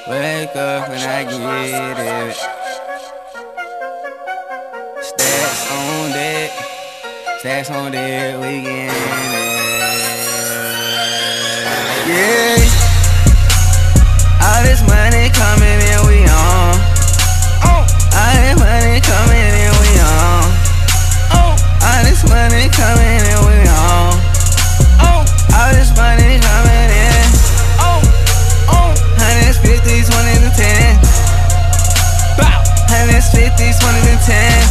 Wake up when I get it. Stacks on deck. Stacks on deck, we get it. Yeah. All this money coming in, we on. All this money coming in, we on. All this money coming in, we on. All this money coming in. 150s, 20s and 10. 150s, 20s and 10.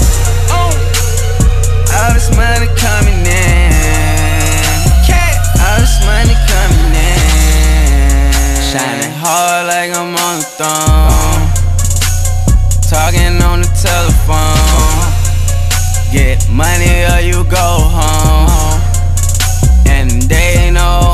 All this money coming in. All this money coming in. Shining hard like I'm on the throne. Talking on the telephone. Get money or you go home. And they know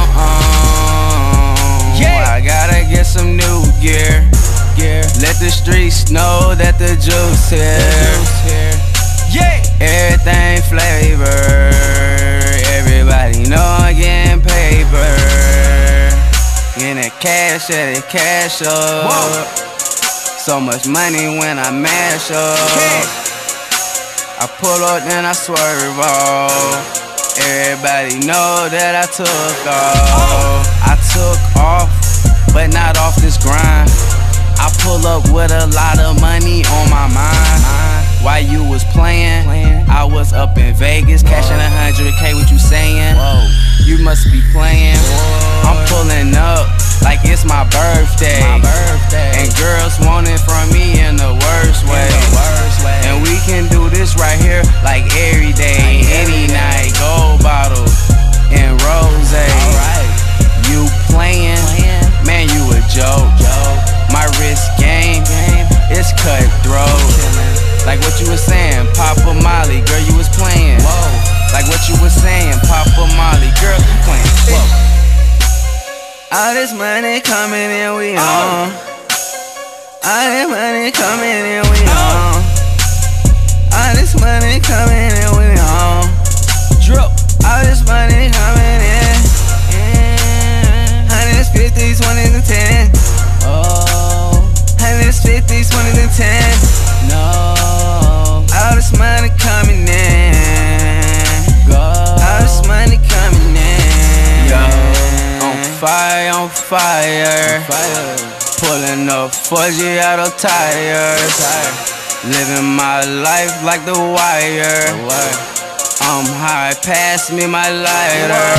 I gotta get some new gear. Let the streets know that the juice here. Everything flavor. Everybody know I'm getting paper. Getting that cash, yeah, that cash up. So much money when I mash up. I pull up, then I swerve off. Everybody know that I took off. I took off, but not off this grind. I pull up with a lot of money on my mind. While you was playing, I was up in Vegas, cashing 100K, what you saying? You must be playing. I'm pulling up like it's my birthday. And girls want it from me in the worst way. And we can do this right here like every day, any night. Gold bottles and rose. You playing, man, you a joke. My wrist game is cutthroat. Like what you was saying, Papa Molly, girl, you was playing. Like what you was saying, Papa Molly, girl, you playing. All this money coming in, we on. All this money coming in, we on. All this money coming in, we on. Drop. All this money coming in. 150s, 20s and 10. 150s, 20s and 10. All this money coming in. All this money coming in. On fire. Pulling up 4G out of tires. Living my life like The Wire. I'm high, pass me my lighter.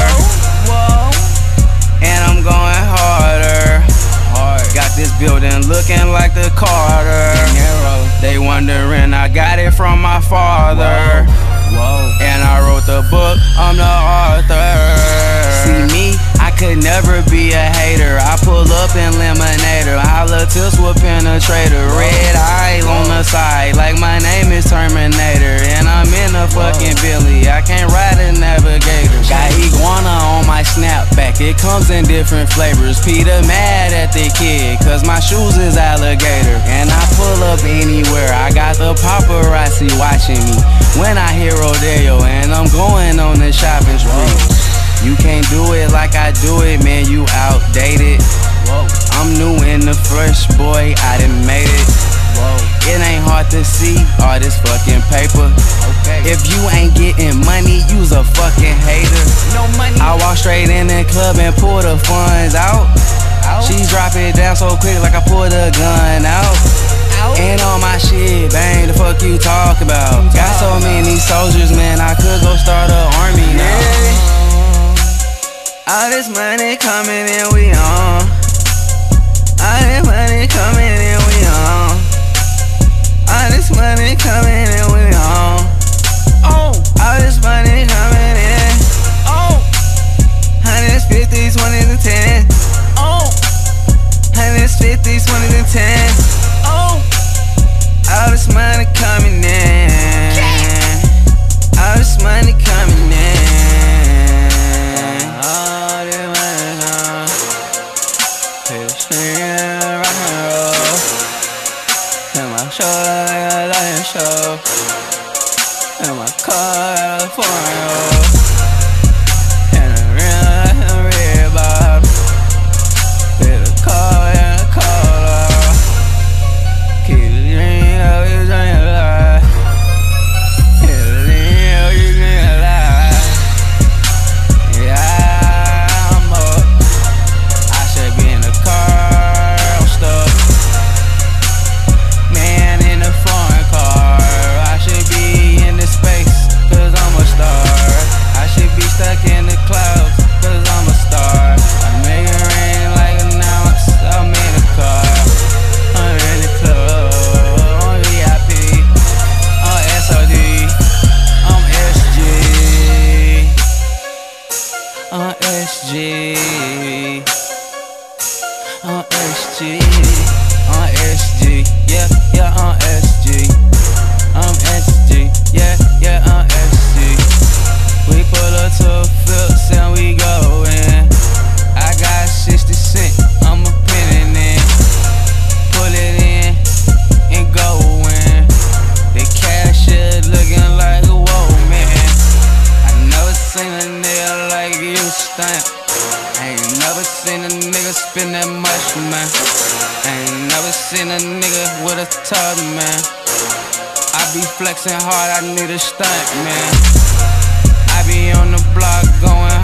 And I'm going harder. Got this building looking like the Carter. They wondering I got it from my father. And I wrote the book, I'm the author. See me, I could never be a hater. I pull up in Lemonator. Holla tips with penetrator. Red eyes on the side like my name is Terminator. And I'm in a fucking Billy, I can't ride a Navigator. Got iguana on my snapback, it comes in different flavors. Peter mad at the kid, cause my shoes is alligator. And I pull up anywhere, I got the paparazzi watching me when I hear Rodeo, and I'm going on the shopping spree. You can't do it like I do it, man, you outdated. I'm new in the flesh, boy, I done made it. It ain't hard to see all this fucking paper. If you ain't getting money, you's a fucking hater. I walk straight in the club and pull the funds out. She drop it down so quick like I pulled a gun out. And all my shit, bang, the fuck you talk about? Got so many soldiers, man, I could go start an army now. All this money coming in, we on. All this money coming in, we on. All this money coming in, we on. All this money coming in. 150s, 20s and 10. 150s, 20s and 10. All this money coming in. All this money coming in. All this money coming. Rock and roll. And my shoulder like a lion show. And my car like a foreign. And a real like a red bob. With a car and a car. SG, on SG, yeah, yeah, on SG. I'm SG, yeah, yeah, I'm SG. We pull up to a Phillips and we go in. I got 60 cents, I'ma pin it in. Pull it in and go in. The cash is looking like a whoa, man. I never seen a nigga like you stunt. I ain't never seen a nigga spend that much, man. I ain't never seen a nigga with a tub, man. I be flexing hard, I need a stunt, man. I be on the block going